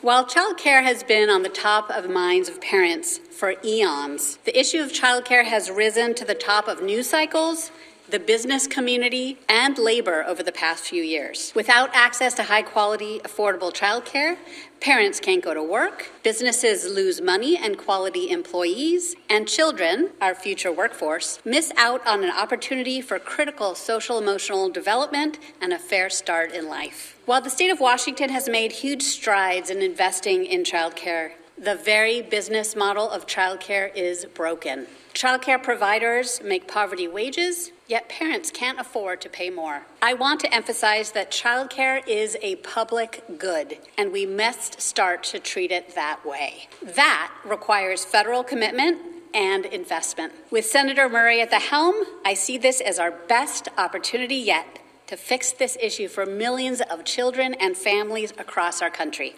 While childcare has been on the top of minds of parents for eons, the issue of childcare has risen to the top of news cycles, the business community, and labor over the past few years. Without access to high-quality, affordable childcare, parents can't go to work, businesses lose money and quality employees, and children, our future workforce, miss out on an opportunity for critical social-emotional development and a fair start in life. While the state of Washington has made huge strides in investing in childcare, the very business model of childcare is broken. Childcare providers make poverty wages, yet parents can't afford to pay more. I want to emphasize that childcare is a public good, and we must start to treat it that way. That requires federal commitment and investment. With Senator Murray at the helm, I see this as our best opportunity yet to fix this issue for millions of children and families across our country.